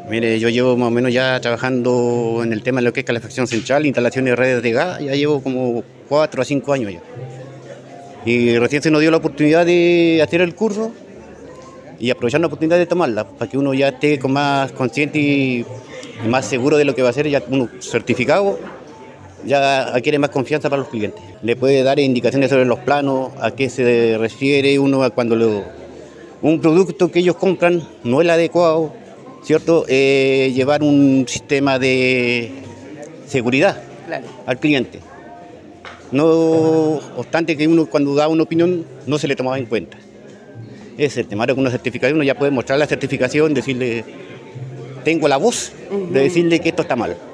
Mire, yo llevo más o menos ya trabajando en el tema de lo que es calefacción central, instalaciones de redes de gas, ya llevo como 4 a 5 años ya. Y recién se nos dio la oportunidad de hacer el curso y aprovechar la oportunidad de tomarla, para que uno ya esté con más consciente y más seguro de lo que va a hacer, ya uno certificado, ya adquiere más confianza para los clientes. Le puede dar indicaciones sobre los planos, a qué se refiere uno cuando un producto que ellos compran no es el adecuado, ¿cierto? Llevar un sistema de seguridad al cliente. No obstante que uno cuando da una opinión no se le tomaba en cuenta. Ese es el tema. Ahora con una certificación uno ya puede mostrar la certificación, decirle, tengo la voz de decirle que esto está mal.